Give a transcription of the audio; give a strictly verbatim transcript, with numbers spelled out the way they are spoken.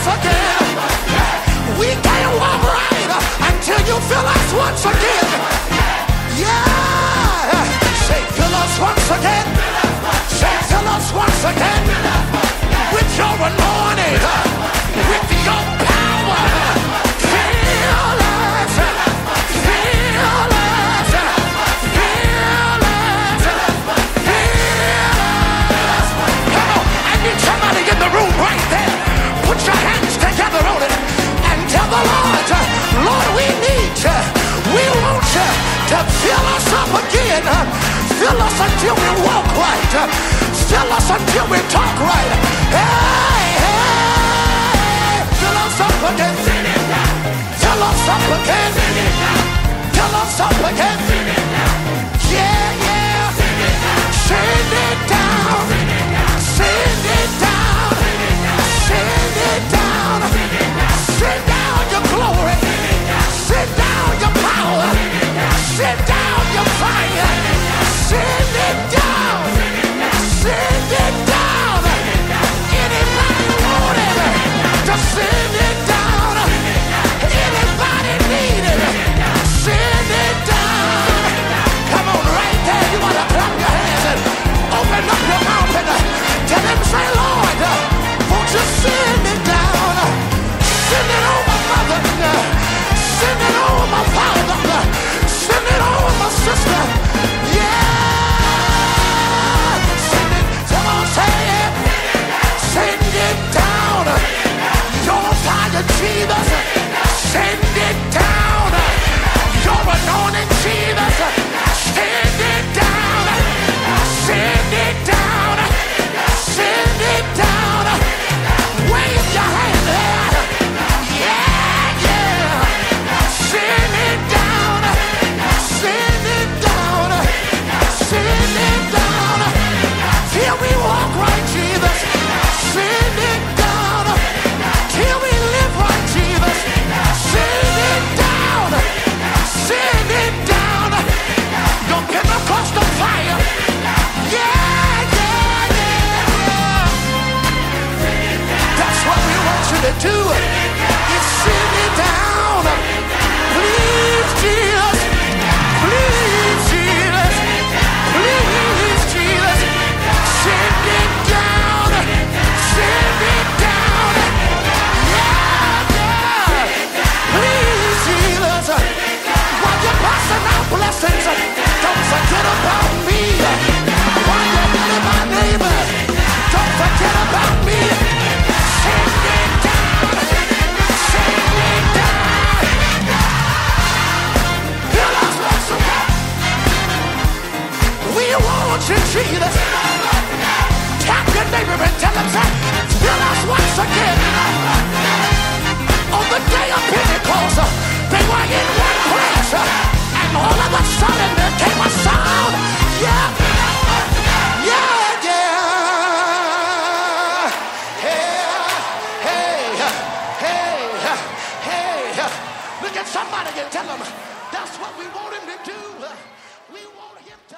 once again. We can't walk right until you fill us once again. Yeah. Say, fill us once again. Say, fill us once again. With your anointing, with your power. Fill us. Fill us. Fill us. Fill us. Come on, I need somebody in the room right there. Put your hands together on it and tell the Lord, Lord, we need you. We want you to fill us up again. Fill us until we walk right. Fill us until we talk right. Hey, hey, fill us up again. Fill us up again. Fill us up again. Yeah, yeah. Send it down. Send it down. Send it down. Send down your glory. Send down your power. Send down your fire. Send it down. Send it down. Anybody want it? Just send it down. Anybody need it? Send it down. Come on, right there. You want to clap your hands and open up your mouth and tell him, say, Lord, won't you send it down? Send it on my mother. Send it on my father. Send it on my sister. Yeah. Send it. Come on, say it. Send it down. Your fire, Jesus. Send it down. Your anointing, Jesus. Send it down. Send it down. Send it down. Wave your hand there. Yeah, yeah. Send it down. Send it down. Send it down. Till we walk right, Jesus. Send it down. Till we live right, Jesus. Send it down. Send it down. Your Pentecostal fire. Yeah, yeah, yeah. That's what we want you to do. Is send it down. Please, Jesus. Please, Jesus. Please, Jesus. Send it down. Send it down. Yeah, yeah. Please, Jesus. While you're passing out blessings, don't forget about me. While you're healing my neighbor, don't forget about me. Send it down. Send it down. Fill us once again. We want you, Jesus. Tap your neighbor and tell him, say, fill us once again. On the day of Pentecost, they were in one place, and all of a sudden there came a sound. Yeah. Yeah, yeah. Hey, hey, hey, hey. Look at somebody and tell them, that's what we want him to do. We want him to